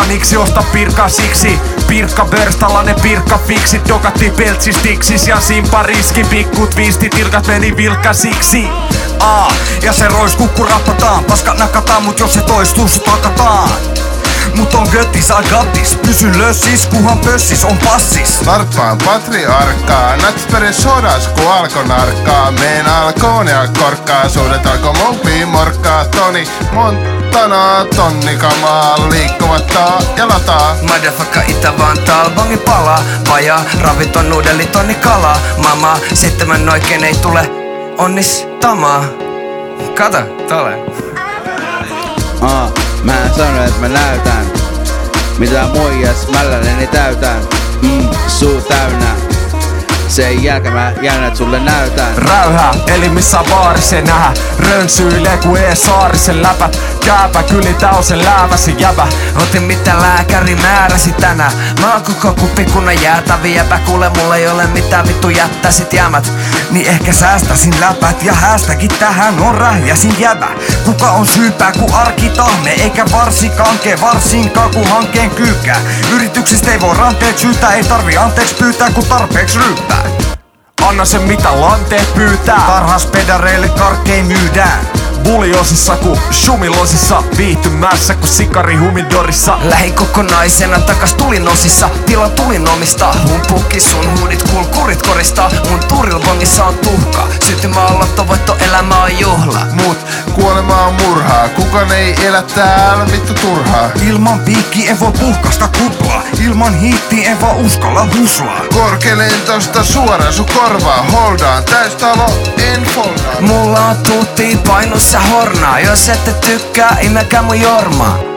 niksi osta pirkka siksi. Pirkka börstalla ne pirkka fiksi. Dokatti peltsis tiksis ja simpa riski. Pikkut viisti tilkat meni vilkkasiksi. Ja se roiskuu kun rappataan. Paskat nakataan mut jos se toistuu sut hakataan. Mut on göttis agattis, pysy lössis, kuhan pössis on passis. Larppaan patriarkkaa, natsperi sodas ku alko narkkaa. Meen alkoon ja korkkaa, suudet alko moukliin morkkaa. Toni Montana, tonni kamaa, liikkumattaa ja lataa. Motherfucka Itä-Vantaal, bongi palaa. Vajaa, raviton nudeli, tonni kalaa. Mama, 7 oikein ei tule onnistamaa. Kato, tole. Mä sanon, että mä näytän mitä muijas mälläleni täytän. Suu täynnä. Sen jälkeen mä jännät sulle näytän. Räyhää, eli missä baarisen nähä. Rönsyilee ku saarisen läpät. Kääpä kyli täysen lääväsi jäbä. Otin mitä lääkäri määräsi tänään. Mä oon koko kuppikunnan jäätävi jäbä. Kuule mulla ei ole mitään vittu jättäisit jämät. Niin ehkä säästäsin läpät ja häästäkin tähän on rähjäsin jäbä. Kuka on syypää ku arkitahme eikä varsinkaan ku hankkeen kyykää. Yrityksistä ei voi ranteet syytää. Ei tarvi anteeksi pyytää ku tarpeeksi ryyppää. Anna sen mitä lanteet pyytää. Tarhas pedareille karkkei myydään. Buliosissa ku shumilosissa. Viihtymässä ku sikari humidorissa. Lähin kokonaisena takas tulinosissa. Tila tulinomista. Mun pukki sun huudit kurit koristaa. Mun turilbongissa on tuhka. Sytymä on lottovoitto, elämä on juhla. Mut kuolema on murhaa. Kukaan ei elä täällä vittu turhaa. Ilman piikki en voi puhkasta kuplaa. Ilman hiittiä en vaan uskalla huslaa. Korkeleen tosta suoraan sun korvaa. Holdaan täystalo, en foldaa. Mulla on tuutti painossa hornaa. Jos ette tykkää, imekää mun jormaa.